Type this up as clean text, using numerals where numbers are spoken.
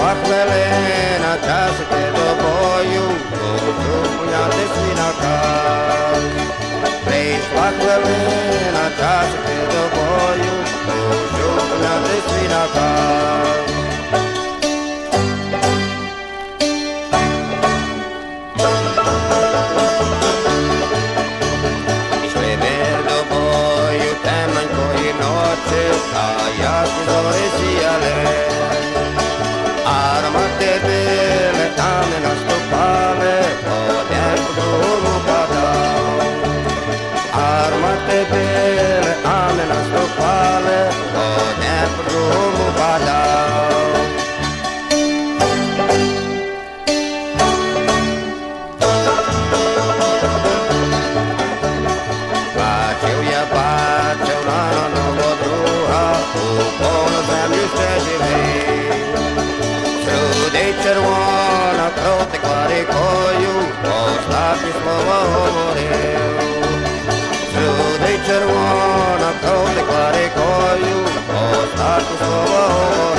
йшла хвилина, час іти до бою, буду поняти свінака. Прийшла хвилина, час іти до бою, буду поняти свінака. Ішли ми до бою темненької ночі, а ясні зорі сіяли. Армати били, а ми наступали, один по другому падав. Армати били, а ми наступали, один по другому падав. Бачив на нового друга, у повну землю ще живий. Сюди червона кров текла рікою, останні слова говорив. Сюди червона кров текла рікою, останні слова говорив.